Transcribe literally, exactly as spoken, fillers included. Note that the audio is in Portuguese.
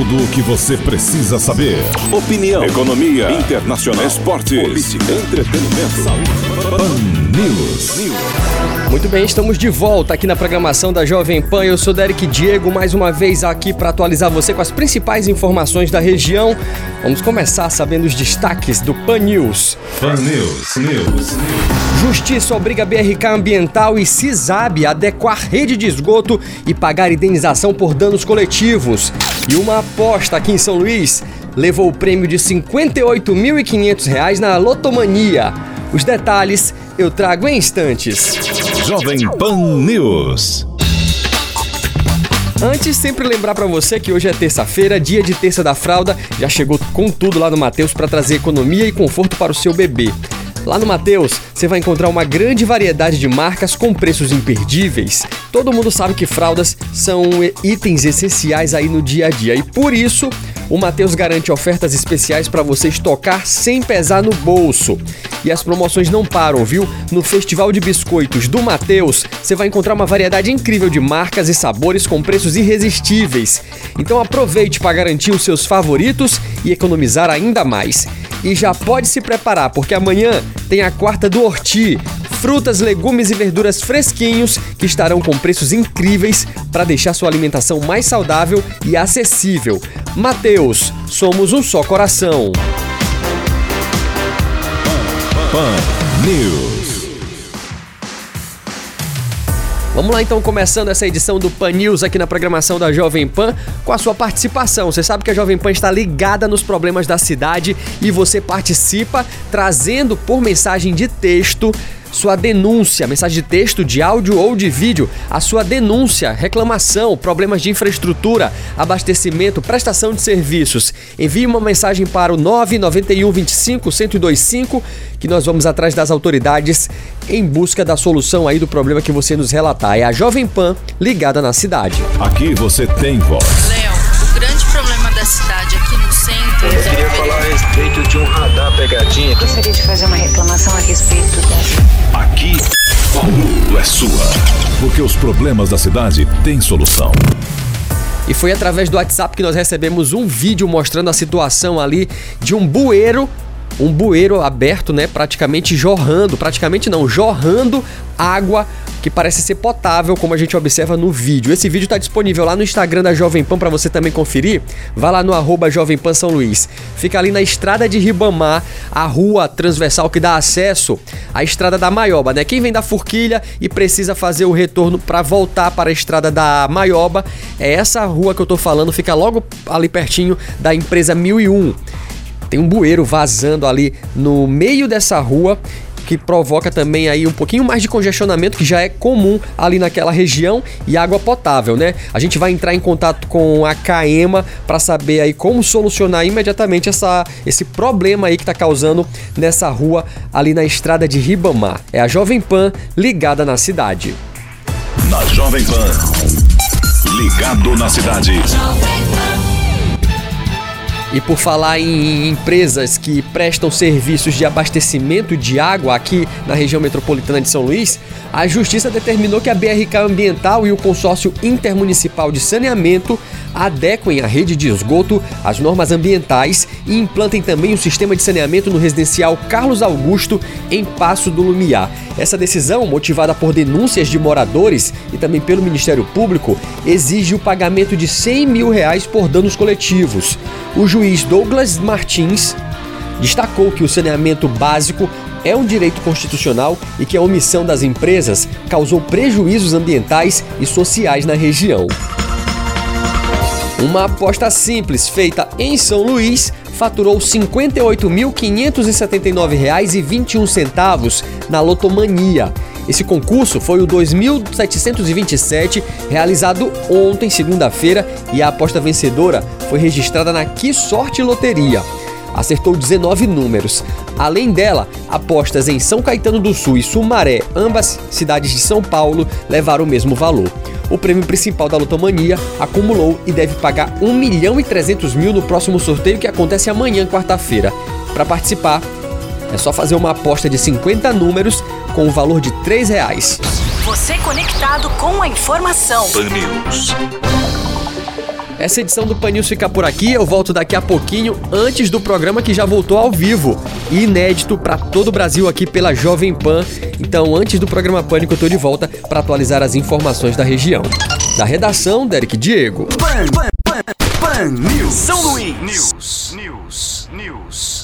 Tudo o que você precisa saber. Opinião, economia, internacional, esportes, política, entretenimento, saúde. Pan News. Muito bem, estamos de volta aqui na programação da Jovem Pan. Eu sou Derek Diego, mais uma vez aqui para atualizar você com as principais informações da região. Vamos começar sabendo os destaques do Pan News. Pan News. News. Justiça obriga a B R K Ambiental e CISAB a adequar rede de esgoto e pagar indenização por danos coletivos. E uma aposta aqui em São Luís levou o prêmio de cinquenta e oito mil e quinhentos reais na Lotomania. Os detalhes eu trago em instantes. Jovem Pan News. Antes, sempre lembrar pra você que hoje é terça-feira, dia de Terça da Fralda. Já chegou com tudo lá no Mateus para trazer economia e conforto para o seu bebê. Lá no Mateus, você vai encontrar uma grande variedade de marcas com preços imperdíveis. Todo mundo sabe que fraldas são itens essenciais aí no dia a dia e por isso o Mateus garante ofertas especiais para você estocar sem pesar no bolso. E as promoções não param, viu? No Festival de Biscoitos do Mateus, você vai encontrar uma variedade incrível de marcas e sabores com preços irresistíveis. Então aproveite para garantir os seus favoritos e economizar ainda mais. E já pode se preparar, porque amanhã tem a quarta do Horti. Frutas, legumes e verduras fresquinhos que estarão com preços incríveis para deixar sua alimentação mais saudável e acessível. Mateus, somos um só coração. Pan News. Vamos lá então, começando essa edição do Pan News aqui na programação da Jovem Pan com a sua participação. Você sabe que a Jovem Pan está ligada nos problemas da cidade e você participa trazendo por mensagem de texto sua denúncia, mensagem de texto, de áudio ou de vídeo, a sua denúncia, reclamação, problemas de infraestrutura, abastecimento, prestação de serviços. Envie uma mensagem para o nove nove um, vinte e cinco, cento e vinte e cinco que nós vamos atrás das autoridades em busca da solução aí do problema que você nos relatar. É a Jovem Pan ligada na cidade. Aqui você tem voz. Léo, o grande problema da cidade aqui no centro... Eu queria falar a respeito de um radar pegadinha. Gostaria de fazer uma reclamação a respeito dessa... Aqui, tudo é sua. Porque os problemas da cidade têm solução. E foi através do WhatsApp que nós recebemos um vídeo mostrando a situação ali de um bueiro, um bueiro aberto, né, praticamente jorrando, praticamente não, jorrando água que parece ser potável, como a gente observa no vídeo. Esse vídeo está disponível lá no Instagram da Jovem Pan para você também conferir. Vai lá no arroba Jovem Pan São Luís. Fica ali na estrada de Ribamar, a rua transversal que dá acesso à estrada da Maioba, né? Quem vem da Forquilha e precisa fazer o retorno para voltar para a estrada da Maioba, é essa rua que eu tô falando, fica logo ali pertinho da empresa mil e um. Tem um bueiro vazando ali no meio dessa rua, que provoca também aí um pouquinho mais de congestionamento, que já é comum ali naquela região, e água potável, né? A gente vai entrar em contato com a CAEMA para saber aí como solucionar imediatamente essa, esse problema aí que tá causando nessa rua ali na estrada de Ribamar. É a Jovem Pan ligada na cidade. Na Jovem Pan, ligado na cidade. E por falar em empresas que prestam serviços de abastecimento de água aqui na região metropolitana de São Luís, a Justiça determinou que a B R K Ambiental e o Consórcio Intermunicipal de Saneamento adequem a rede de esgoto às normas ambientais e implantem também o sistema de saneamento no residencial Carlos Augusto, em Paço do Lumiar. Essa decisão, motivada por denúncias de moradores e também pelo Ministério Público, exige o pagamento de cem mil reais por danos coletivos. O juiz Douglas Martins destacou que o saneamento básico é um direito constitucional e que a omissão das empresas causou prejuízos ambientais e sociais na região. Uma aposta simples feita em São Luís faturou cinquenta e oito mil quinhentos e setenta e nove reais e vinte e um centavos na Lotomania. Esse concurso foi o dois mil setecentos e vinte e sete, realizado ontem, segunda-feira, e a aposta vencedora foi registrada na Que Sorte Loteria. Acertou dezenove números. Além dela, apostas em São Caetano do Sul e Sumaré, ambas cidades de São Paulo, levaram o mesmo valor. O prêmio principal da Lotomania acumulou e deve pagar um milhão e trezentos mil no próximo sorteio, que acontece amanhã, quarta-feira. Para participar, é só fazer uma aposta de cinquenta números com o valor de três reais. Você conectado com a informação. Pan News. Essa edição do Pan News fica por aqui, eu volto daqui a pouquinho, antes do programa que já voltou ao vivo, inédito para todo o Brasil aqui pela Jovem Pan. Então, antes do programa Pânico, eu tô de volta para atualizar as informações da região. Da redação, Derek Diego. Pan, Pan, Pan, Pan News. São Luís. News. News. News.